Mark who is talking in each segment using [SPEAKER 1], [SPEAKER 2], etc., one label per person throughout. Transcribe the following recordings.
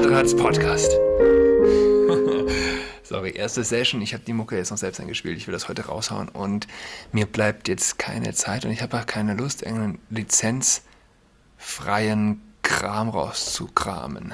[SPEAKER 1] Quadrats Podcast. Sorry, erste Session. Ich habe die Mucke jetzt noch selbst eingespielt. Ich will das heute raushauen und mir bleibt jetzt keine Zeit und ich habe auch keine Lust, irgendeinen lizenzfreien Kram rauszukramen.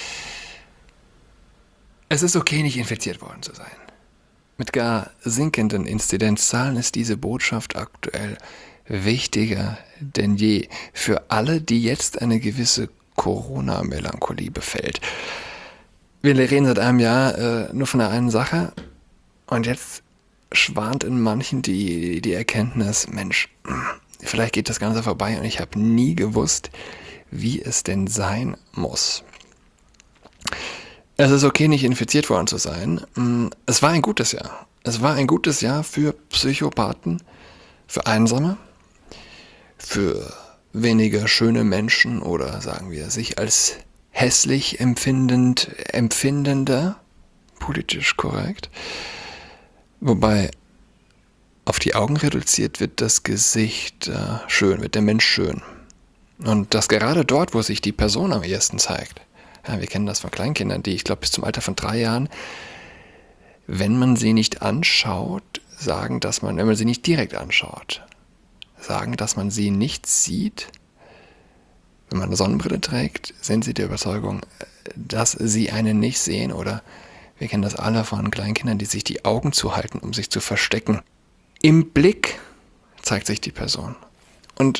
[SPEAKER 1] Es ist okay, nicht infiziert worden zu sein. Mit gar sinkenden Inzidenzzahlen ist diese Botschaft aktuell wichtiger denn je für alle, die jetzt eine gewisse Corona-Melancholie befällt. Wir reden seit einem Jahr nur von der einen Sache und jetzt schwant in manchen die Erkenntnis, Mensch, vielleicht geht das Ganze vorbei und ich habe nie gewusst, wie es denn sein muss. Es ist okay, nicht infiziert worden zu sein. Es war ein gutes Jahr. Es war ein gutes Jahr für Psychopathen, für Einsame, für weniger schöne Menschen oder sagen wir sich als hässlich empfindender, politisch korrekt. Wobei auf die Augen reduziert wird das Gesicht schön, wird der Mensch schön. Und das gerade dort, wo sich die Person am ehesten zeigt. Ja, wir kennen das von Kleinkindern, die, ich glaube, bis zum Alter von 3 Jahren, wenn man sie nicht anschaut, sagen, dass man, wenn man sie nicht direkt anschaut, sagen, dass man sie nicht sieht. Wenn man eine Sonnenbrille trägt, sind sie der Überzeugung, dass sie einen nicht sehen. Oder wir kennen das alle von Kleinkindern, die sich die Augen zuhalten, um sich zu verstecken. Im Blick zeigt sich die Person. Und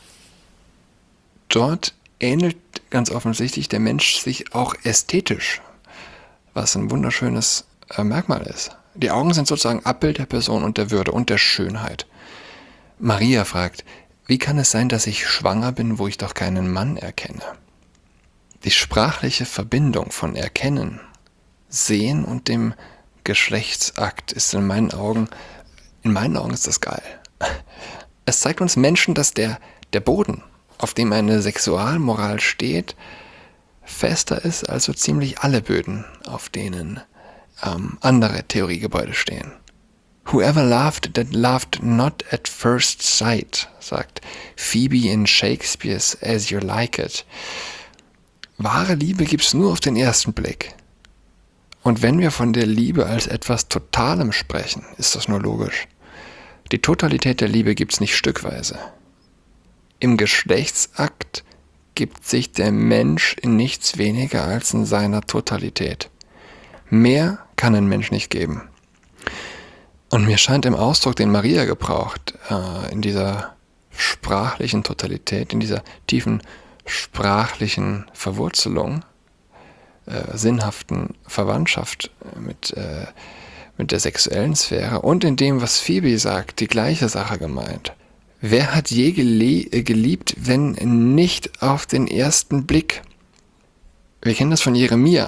[SPEAKER 1] dort ähnelt ganz offensichtlich der Mensch sich auch ästhetisch, was ein wunderschönes Merkmal ist. Die Augen sind sozusagen Abbild der Person und der Würde und der Schönheit. Maria fragt, wie kann es sein, dass ich schwanger bin, wo ich doch keinen Mann erkenne? Die sprachliche Verbindung von Erkennen, Sehen und dem Geschlechtsakt ist in meinen Augen ist das geil. Es zeigt uns Menschen, dass der Boden, auf dem eine Sexualmoral steht, fester ist als so ziemlich alle Böden, auf denen andere Theoriegebäude stehen. Whoever loved that loved not at first sight, sagt Phoebe in Shakespeares As You Like It. Wahre Liebe gibt's nur auf den ersten Blick. Und wenn wir von der Liebe als etwas Totalem sprechen, ist das nur logisch. Die Totalität der Liebe gibt's nicht stückweise. Im Geschlechtsakt gibt sich der Mensch in nichts weniger als in seiner Totalität. Mehr kann ein Mensch nicht geben. Und mir scheint im Ausdruck, den Maria gebraucht, in dieser sprachlichen Totalität, in dieser tiefen sprachlichen Verwurzelung, sinnhaften Verwandtschaft mit der sexuellen Sphäre und in dem, was Phoebe sagt, die gleiche Sache gemeint. Wer hat je geliebt, wenn nicht auf den ersten Blick? Wir kennen das von Jeremia.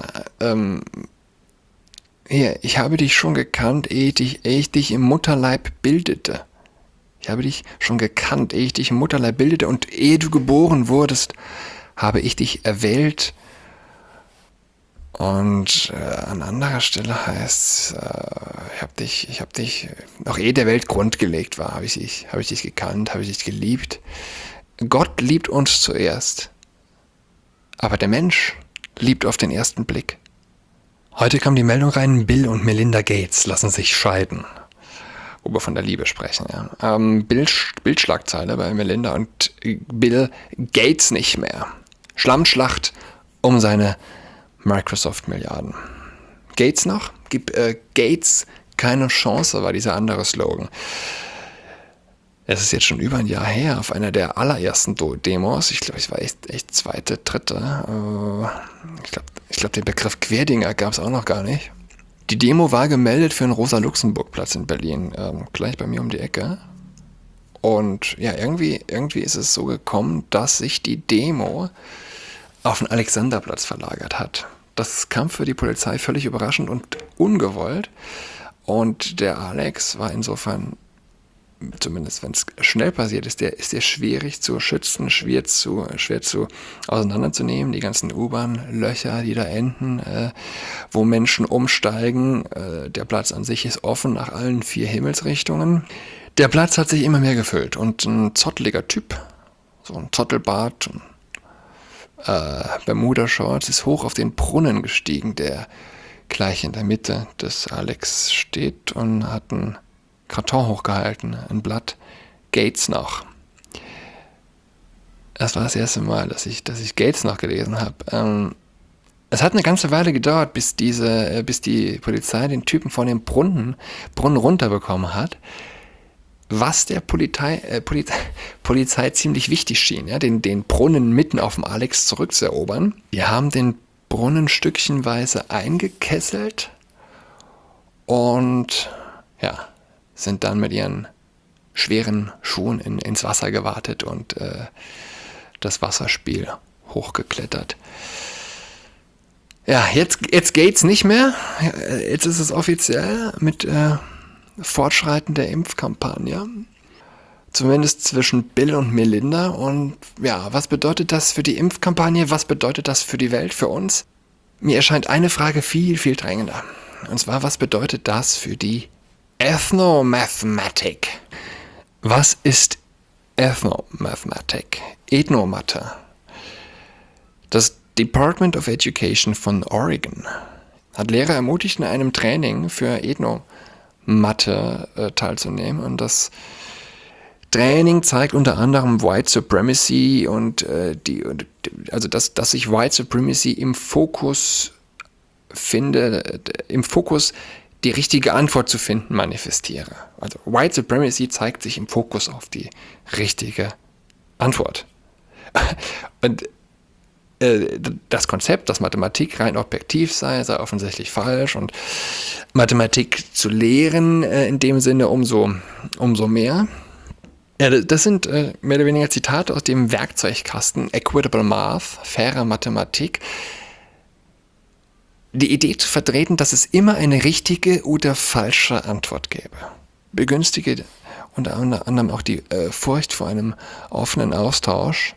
[SPEAKER 1] Ich habe dich schon gekannt, ehe ich dich im Mutterleib bildete. Ich habe dich schon gekannt, ehe ich dich im Mutterleib bildete und ehe du geboren wurdest, habe ich dich erwählt. Und an anderer Stelle heißt es, ich habe dich, noch ehe der Welt Grund gelegt war, habe ich dich gekannt, habe ich dich geliebt. Gott liebt uns zuerst, aber der Mensch liebt auf den ersten Blick. Heute kam die Meldung rein, Bill und Melinda Gates lassen sich scheiden. Wo wir von der Liebe sprechen. Ja. Bildschlagzeile bei Melinda und Bill Gates nicht mehr. Schlammschlacht um seine Microsoft-Milliarden. Gates noch? Gib Gates keine Chance, war dieser andere Slogan. Es ist jetzt schon über ein Jahr her, auf einer der allerersten Demos, ich glaube, es war echt zweite, dritte, ich glaube, den Begriff Querdinger gab es auch noch gar nicht. Die Demo war gemeldet für den Rosa-Luxemburg-Platz in Berlin, gleich bei mir um die Ecke. Und ja, irgendwie ist es so gekommen, dass sich die Demo auf den Alexanderplatz verlagert hat. Das kam für die Polizei völlig überraschend und ungewollt. Und der Alex war insofern, zumindest wenn es schnell passiert ist der schwierig zu schützen, schwer zu auseinanderzunehmen. Die ganzen U-Bahn-Löcher, die da enden, wo Menschen umsteigen. Der Platz an sich ist offen nach allen 4 Himmelsrichtungen. Der Platz hat sich immer mehr gefüllt und ein zotteliger Typ, so ein Zottelbart, Bermuda-Shorts, ist hoch auf den Brunnen gestiegen, der gleich in der Mitte des Alex steht, und hat einen Karton hochgehalten, ein Blatt Gates noch. Das war das erste Mal, dass ich Gates noch gelesen habe. Es hat eine ganze Weile gedauert, bis die Polizei den Typen von dem Brunnen runterbekommen hat, was der Polizei ziemlich wichtig schien, ja, den Brunnen mitten auf dem Alex zurückzuerobern. Die haben den Brunnen stückchenweise eingekesselt und ja, sind dann mit ihren schweren Schuhen ins Wasser gewartet und das Wasserspiel hochgeklettert. Ja, jetzt geht's nicht mehr. Jetzt ist es offiziell mit Fortschreiten der Impfkampagne. Zumindest zwischen Bill und Melinda. Und ja, was bedeutet das für die Impfkampagne? Was bedeutet das für die Welt, für uns? Mir erscheint eine Frage viel, viel drängender. Und zwar, was bedeutet das für die Ethnomathematik? Was ist Ethnomathematik? Ethnomathe. Das Department of Education von Oregon hat Lehrer ermutigt, in einem Training für Ethnomathe teilzunehmen. Und das Training zeigt unter anderem White Supremacy und dass sich White Supremacy im Fokus die richtige Antwort zu finden manifestiere. Also White Supremacy zeigt sich im Fokus auf die richtige Antwort. Und das Konzept, dass Mathematik rein objektiv sei offensichtlich falsch, und Mathematik zu lehren in dem Sinne umso mehr. Ja, das sind mehr oder weniger Zitate aus dem Werkzeugkasten Equitable Math, faire Mathematik. Die Idee zu vertreten, dass es immer eine richtige oder falsche Antwort gäbe. Begünstige unter anderem auch die Furcht vor einem offenen Austausch.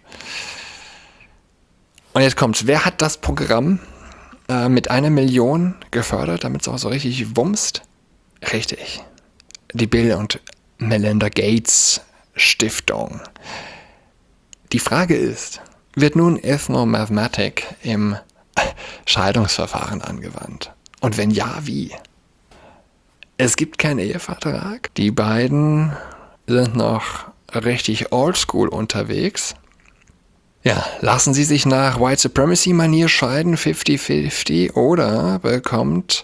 [SPEAKER 1] Und jetzt kommt's. Wer hat das Programm mit 1 Million gefördert, damit es auch so richtig wumst? Richtig. Die Bill und Melinda Gates Stiftung. Die Frage ist, wird nun Ethnomathematik im Scheidungsverfahren angewandt? Und wenn ja, wie? Es gibt keinen Ehevertrag. Die beiden sind noch richtig oldschool unterwegs. Ja, lassen sie sich nach White Supremacy-Manier scheiden, 50-50, oder bekommt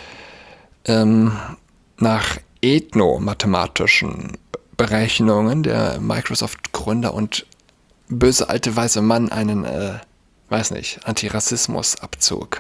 [SPEAKER 1] nach ethnomathematischen Berechnungen der Microsoft-Gründer und böse alte weiße Mann einen, Antirassismusabzug.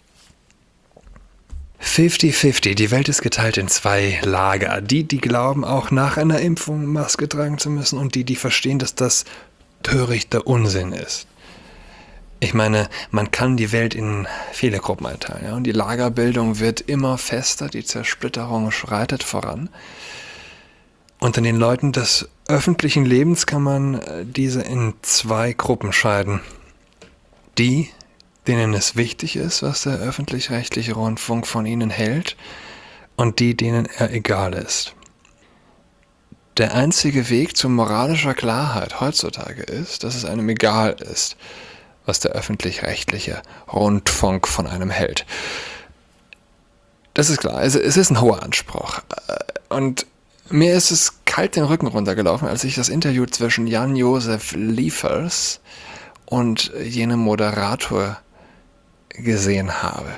[SPEAKER 1] 50-50, die Welt ist geteilt in 2 Lager. Die glauben, auch nach einer Impfung Maske tragen zu müssen, und die verstehen, dass das törichter Unsinn ist. Ich meine, man kann die Welt in viele Gruppen einteilen, ja, und die Lagerbildung wird immer fester, die Zersplitterung schreitet voran. Unter den Leuten des öffentlichen Lebens kann man diese in 2 Gruppen scheiden. Die, denen es wichtig ist, was der öffentlich-rechtliche Rundfunk von ihnen hält, und die, denen er egal ist. Der einzige Weg zu moralischer Klarheit heutzutage ist, dass es einem egal ist, was der öffentlich-rechtliche Rundfunk von einem hält. Das ist klar, es ist ein hoher Anspruch. Und mir ist es kalt den Rücken runtergelaufen, als ich das Interview zwischen Jan-Josef Liefers und jenem Moderator gesehen habe.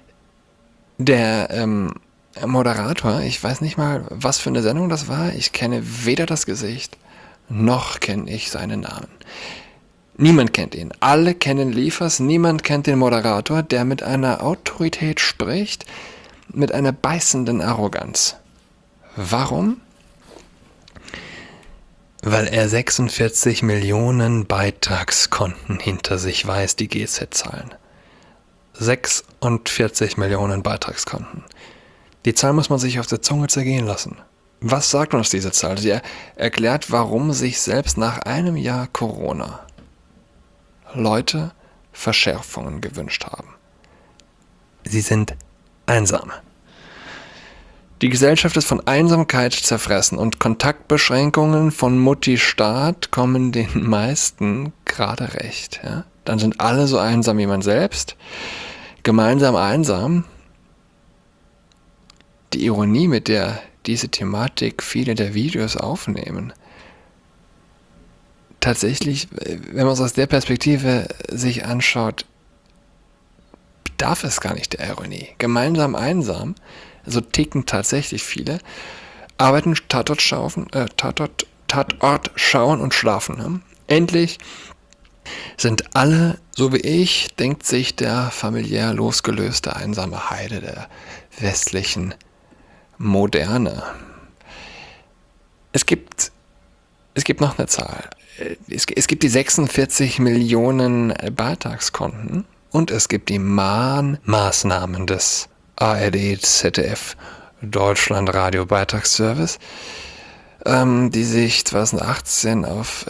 [SPEAKER 1] Der Moderator, ich weiß nicht mal, was für eine Sendung das war. Ich kenne weder das Gesicht, noch kenne ich seinen Namen. Niemand kennt ihn. Alle kennen Liefers, niemand kennt den Moderator, der mit einer Autorität spricht, mit einer beißenden Arroganz. Warum? Weil er 46 Millionen Beitragskonten hinter sich weiß, die GZ zahlen. 46 Millionen Beitragskonten. Die Zahl muss man sich auf der Zunge zergehen lassen. Was sagt uns diese Zahl? Sie erklärt, warum sich selbst nach einem Jahr Corona Leute Verschärfungen gewünscht haben. Sie sind einsam. Die Gesellschaft ist von Einsamkeit zerfressen, und Kontaktbeschränkungen von Mutti Staat kommen den meisten gerade recht. Ja? dann sind alle so einsam wie man selbst. Gemeinsam einsam. Die Ironie, mit der diese Thematik viele der Videos aufnehmen. Tatsächlich, wenn man es aus der Perspektive sich anschaut, bedarf es gar nicht der Ironie. Gemeinsam einsam, so ticken tatsächlich viele, arbeiten, Tatort schauen und schlafen. Ne? Endlich sind alle, so wie ich, denkt sich der familiär losgelöste einsame Heide der westlichen Moderne. Es gibt noch eine Zahl. Es gibt die 46 Millionen Beitragskonten und es gibt die Mahnmaßnahmen des ARD, ZDF, Deutschlandradio Beitragsservice, die sich 2018 auf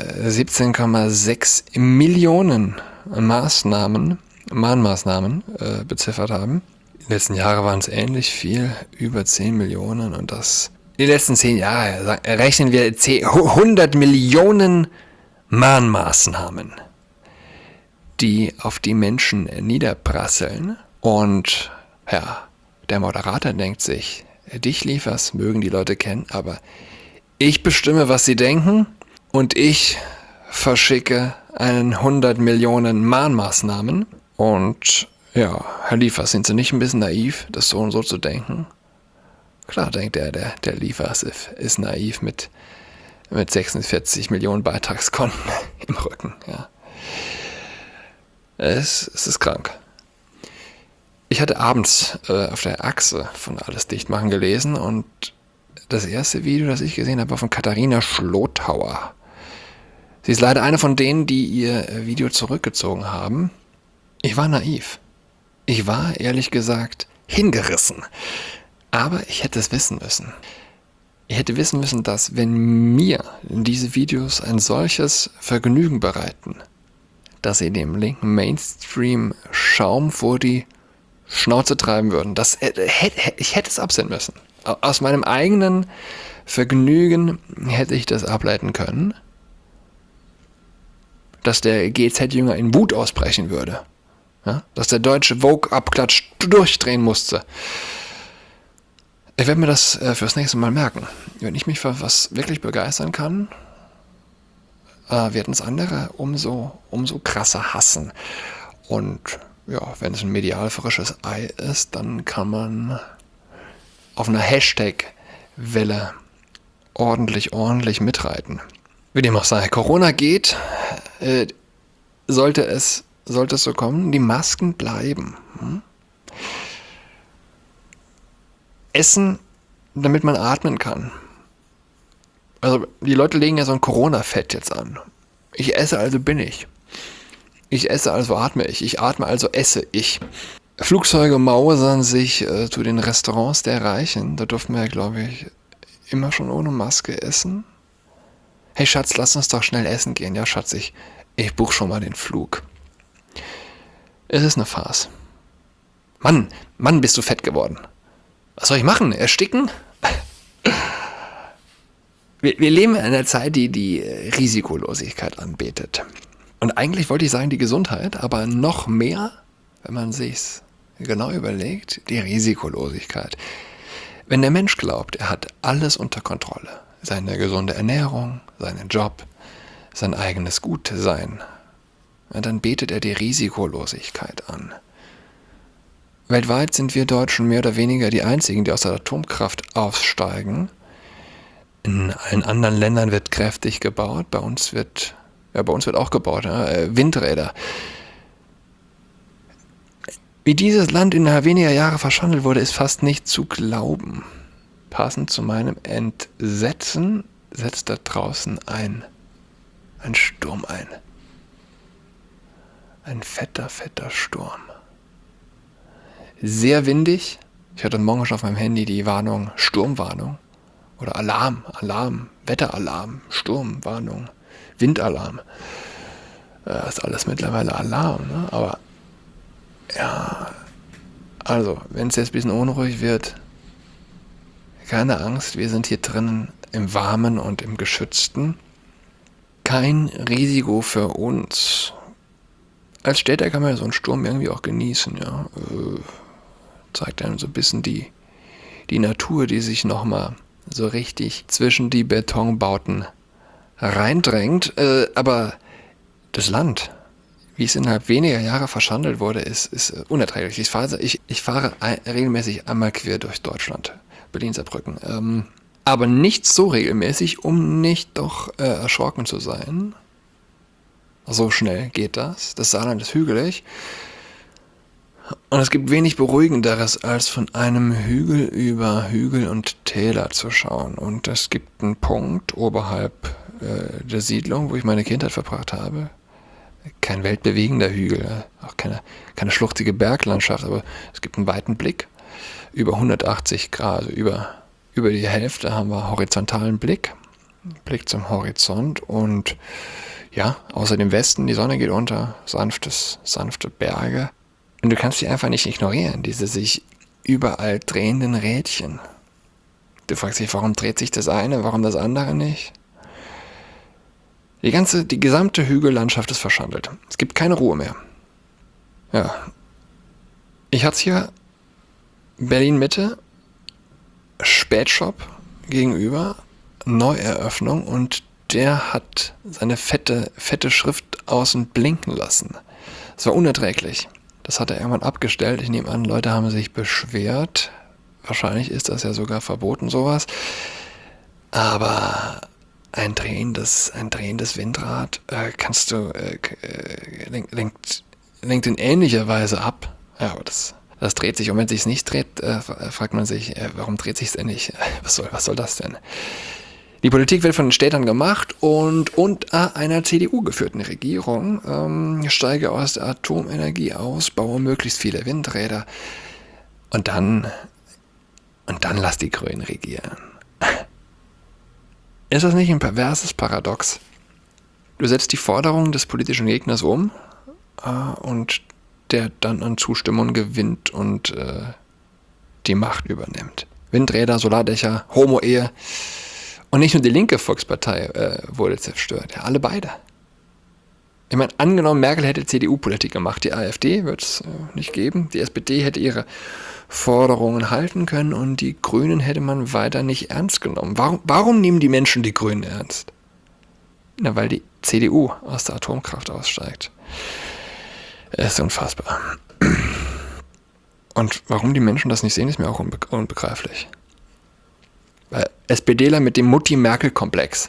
[SPEAKER 1] 17,6 Millionen Mahnmaßnahmen beziffert haben. Die letzten Jahre waren es ähnlich viel, über 10 Millionen und das die letzten 10 Jahre rechnen wir 100 Millionen Mahnmaßnahmen, die auf die Menschen niederprasseln. Und ja, der Moderator denkt sich, dich lieferst, mögen die Leute kennen, aber ich bestimme, was sie denken und ich verschicke 100 Millionen Mahnmaßnahmen. Und ja, Herr Liefers, sind Sie nicht ein bisschen naiv, das so und so zu denken? Klar denkt der Liefers ist naiv mit 46 Millionen Beitragskonten im Rücken. Ja. Es ist krank. Ich hatte abends auf der Achse von Alles Dichtmachen gelesen und das erste Video, das ich gesehen habe, war von Katharina Schlothauer. Sie ist leider eine von denen, die ihr Video zurückgezogen haben. Ich war naiv. Ich war, ehrlich gesagt, hingerissen. Aber ich hätte es wissen müssen. Ich hätte wissen müssen, dass wenn mir diese Videos ein solches Vergnügen bereiten, dass sie dem linken Mainstream Schaum vor die Schnauze treiben würden, ich hätte es absehen müssen. Aus meinem eigenen Vergnügen hätte ich das ableiten können, dass der GZ-Jünger in Wut ausbrechen würde. Ja? Dass der deutsche Vogue-Abklatsch durchdrehen musste. Ich werde mir das fürs nächste Mal merken. Wenn ich mich für was wirklich begeistern kann, werden es andere umso krasser hassen. Und ja, wenn es ein medial frisches Ei ist, dann kann man auf einer Hashtag-Welle ordentlich mitreiten. Wie dem auch sei, Corona geht, sollte es so kommen, die Masken bleiben. Essen, damit man atmen kann. Also die Leute legen ja so ein Corona-Fett jetzt an. Ich esse, also bin ich. Ich esse, also atme ich. Ich atme, also esse ich. Flugzeuge mausern sich zu den Restaurants der Reichen. Da durften wir, glaube ich, immer schon ohne Maske essen. Hey Schatz, lass uns doch schnell essen gehen. Ja, Schatz, ich buche schon mal den Flug. Es ist eine Farce. Mann, bist du fett geworden. Was soll ich machen? Ersticken? Wir leben in einer Zeit, die Risikolosigkeit anbetet. Und eigentlich wollte ich sagen die Gesundheit, aber noch mehr, wenn man sich's genau überlegt, die Risikolosigkeit. Wenn der Mensch glaubt, er hat alles unter Kontrolle, seine gesunde Ernährung, seinen Job, sein eigenes Gutsein, dann betet er die Risikolosigkeit an. Weltweit sind wir Deutschen mehr oder weniger die einzigen, die aus der Atomkraft aussteigen. In allen anderen Ländern wird kräftig gebaut. Bei uns wird auch gebaut, Windräder. Wie dieses Land innerhalb weniger Jahre verschandelt wurde, ist fast nicht zu glauben. Passend zu meinem Entsetzen setzt da draußen ein Sturm ein. Ein fetter Sturm. Sehr windig. Ich hatte morgen schon auf meinem Handy die Warnung, Sturmwarnung. Oder Alarm, Wetteralarm, Sturmwarnung, Windalarm. Das ist alles mittlerweile Alarm, ne? Aber ja, also, wenn es jetzt ein bisschen unruhig wird, keine Angst, wir sind hier drinnen im Warmen und im Geschützten. Kein Risiko für uns. als Städter kann man ja so einen Sturm irgendwie auch genießen, ja. Zeigt einem so ein bisschen die Natur, die sich nochmal so richtig zwischen die Betonbauten reindrängt. Aber das Land, wie es innerhalb weniger Jahre verschandelt wurde, ist unerträglich. Ich fahre regelmäßig einmal quer durch Deutschland, Berlin-Saarbrücken. Aber nicht so regelmäßig, um nicht doch erschrocken zu sein. So schnell geht das. Das Saarland ist hügelig. Und es gibt wenig Beruhigenderes, als von einem Hügel über Hügel und Täler zu schauen. Und es gibt einen Punkt oberhalb der Siedlung, wo ich meine Kindheit verbracht habe. Kein weltbewegender Hügel, auch keine schluchzige Berglandschaft, aber es gibt einen weiten Blick. Über 180 Grad, also über die Hälfte haben wir horizontalen Blick zum Horizont und ja, außer dem Westen, die Sonne geht unter, sanfte Berge. Und du kannst die einfach nicht ignorieren, diese sich überall drehenden Rädchen. Du fragst dich, warum dreht sich das eine, warum das andere nicht? Die gesamte Hügellandschaft ist verschandelt. Es gibt keine Ruhe mehr. Ja. Ich hatte hier Berlin-Mitte, Spätshop gegenüber, Neueröffnung und der hat seine fette Schrift außen blinken lassen. Es war unerträglich. Das hat er irgendwann abgestellt. Ich nehme an, Leute haben sich beschwert. Wahrscheinlich ist das ja sogar verboten, sowas. Aber ein drehendes Windrad lenkt in ähnlicher Weise ab. Ja, aber das dreht sich. Und wenn es sich nicht dreht, fragt man sich, warum dreht sich es denn nicht? Was soll das denn? Die Politik wird von den Städtern gemacht und unter einer CDU geführten Regierung steige aus der Atomenergie aus, baue möglichst viele Windräder und dann lass die Grünen regieren. Ist das nicht ein perverses Paradox? Du setzt die Forderungen des politischen Gegners um und der dann an Zustimmung gewinnt und die Macht übernimmt. Windräder, Solardächer, Homo-Ehe. Und nicht nur die linke Volkspartei wurde zerstört, ja, alle beide. Ich meine, angenommen, Merkel hätte CDU-Politik gemacht, die AfD wird es nicht geben, die SPD hätte ihre Forderungen halten können und die Grünen hätte man weiter nicht ernst genommen. Warum nehmen die Menschen die Grünen ernst? Na, weil die CDU aus der Atomkraft aussteigt. Es ist unfassbar. Und warum die Menschen das nicht sehen, ist mir auch unbegreiflich. Weil SPDler mit dem Mutti-Merkel-Komplex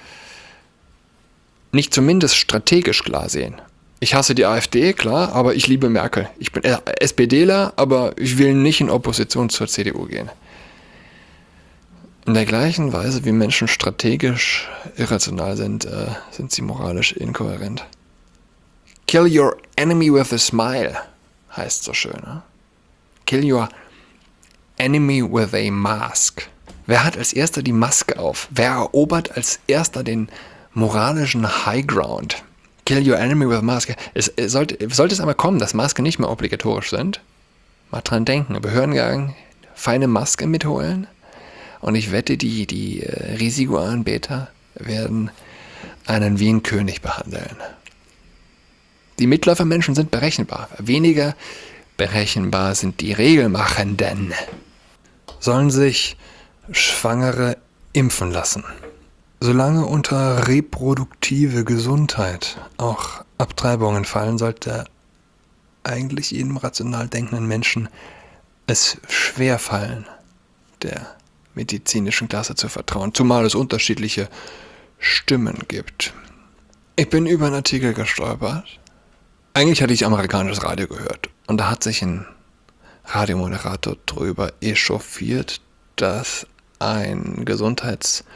[SPEAKER 1] nicht zumindest strategisch klar sehen. Ich hasse die AfD, klar, aber ich liebe Merkel. Ich bin SPDler, aber ich will nicht in Opposition zur CDU gehen. In der gleichen Weise, wie Menschen strategisch irrational sind, sind sie moralisch inkohärent. Kill your enemy with a smile, heißt so schön. Ne? Kill your enemy with a mask. Wer hat als erster die Maske auf? Wer erobert als erster den moralischen High Ground? Kill your enemy with a mask. Sollte es einmal kommen, dass Masken nicht mehr obligatorisch sind? Mal dran denken. Behördengang, feine Maske mitholen. Und ich wette, die Risikoanbeter werden einen wie einen König behandeln. Die Mitläufermenschen sind berechenbar. Weniger berechenbar sind die Regelmachenden. Sollen sich Schwangere impfen lassen. Solange unter reproduktive Gesundheit auch Abtreibungen fallen, sollte eigentlich jedem rational denkenden Menschen es schwer fallen, der medizinischen Klasse zu vertrauen, zumal es unterschiedliche Stimmen gibt. Ich bin über einen Artikel gestolpert. Eigentlich hatte ich amerikanisches Radio gehört und da hat sich ein Radiomoderator drüber echauffiert, dass ein Gesundheitsmensch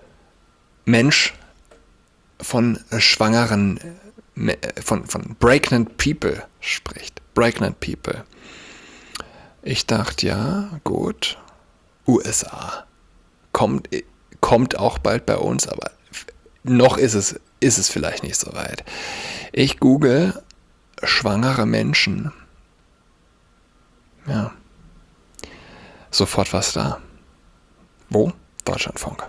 [SPEAKER 1] von schwangeren, von pregnant people spricht. Pregnant people. Ich dachte, ja, gut, USA. Kommt auch bald bei uns, aber noch ist es vielleicht nicht so weit. Ich google schwangere Menschen. Ja. Sofort was da. Wo? Deutschlandfunk.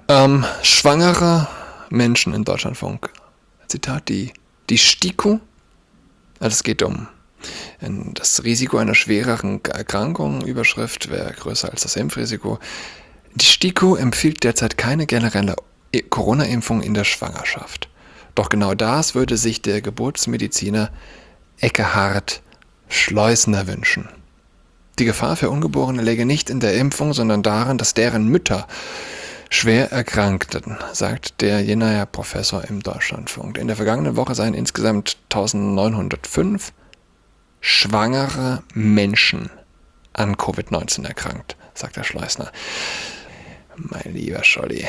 [SPEAKER 1] Schwangere Menschen in Deutschlandfunk. Zitat, die STIKO, Also es geht um das Risiko einer schwereren Erkrankung. Überschrift wäre größer als das Impfrisiko. Die STIKO empfiehlt derzeit keine generelle Corona-Impfung in der Schwangerschaft. Doch genau das würde sich der Geburtsmediziner Ekkehard Schleusner wünschen. Die Gefahr für Ungeborene läge nicht in der Impfung, sondern darin, dass deren Mütter schwer erkrankten, sagt der Jenaer Professor im Deutschlandfunk. In der vergangenen Woche seien insgesamt 1905 schwangere Menschen an Covid-19 erkrankt, sagt der Schleusner. Mein lieber Scholli,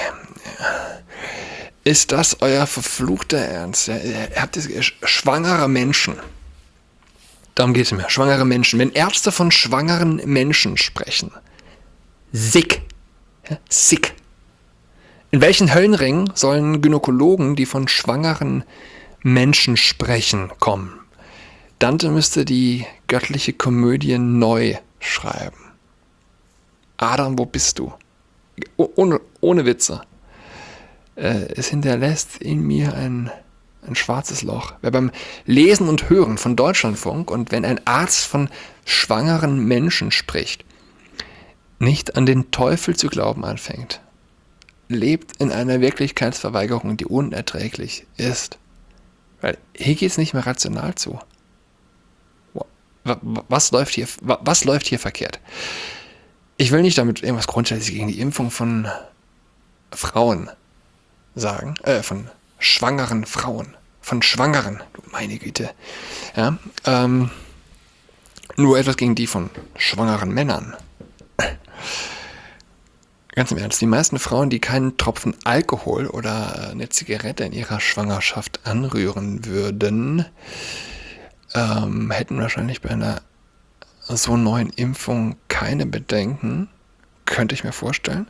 [SPEAKER 1] ist das euer verfluchter Ernst? Ja, ihr habt schwangere Menschen. Darum geht es mir. Schwangere Menschen. Wenn Ärzte von schwangeren Menschen sprechen, sick. Ja, sick. In welchen Höllenring sollen Gynäkologen, die von schwangeren Menschen sprechen, kommen? Dante müsste die göttliche Komödie neu schreiben. Adam, wo bist du? Ohne Witze. Es hinterlässt in mir ein schwarzes Loch. Wer beim Lesen und Hören von Deutschlandfunk und wenn ein Arzt von schwangeren Menschen spricht, nicht an den Teufel zu glauben anfängt, lebt in einer Wirklichkeitsverweigerung, die unerträglich ist. Weil hier geht es nicht mehr rational zu. Was läuft hier verkehrt? Ich will nicht damit irgendwas grundsätzlich gegen die Impfung von Frauen sagen, von schwangeren Frauen, von Schwangeren, du meine Güte. Ja, nur etwas gegen die von schwangeren Männern. Ganz im Ernst, die meisten Frauen, die keinen Tropfen Alkohol oder eine Zigarette in ihrer Schwangerschaft anrühren würden, hätten wahrscheinlich bei einer so neuen Impfung keine Bedenken, könnte ich mir vorstellen.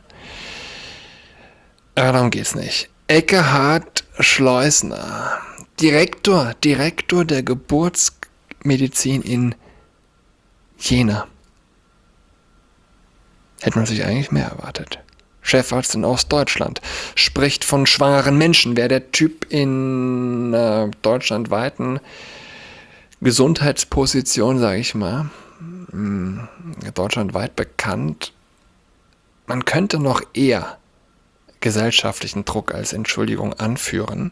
[SPEAKER 1] Aber darum geht's nicht. Ekkehard Schleusner, Direktor der Geburtsmedizin in Jena. Hätte man sich eigentlich mehr erwartet. Chefarzt in Ostdeutschland, spricht von schwangeren Menschen. Wäre der Typ in deutschlandweiten Gesundheitsposition, sage ich mal, deutschlandweit bekannt, man könnte noch eher gesellschaftlichen Druck als Entschuldigung anführen.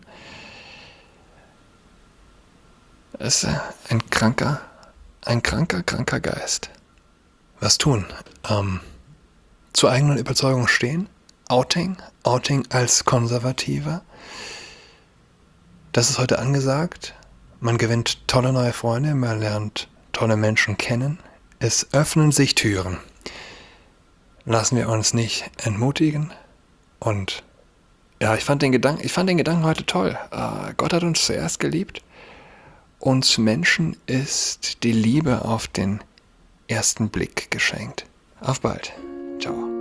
[SPEAKER 1] Es ist ein kranker Geist. Was tun? Zur eigenen Überzeugung stehen? Outing als Konservativer? Das ist heute angesagt. Man gewinnt tolle neue Freunde, man lernt tolle Menschen kennen. Es öffnen sich Türen. Lassen wir uns nicht entmutigen. Und ja, ich fand den Gedanken heute toll. Gott hat uns zuerst geliebt. Uns Menschen ist die Liebe auf den ersten Blick geschenkt. Auf bald. Ciao.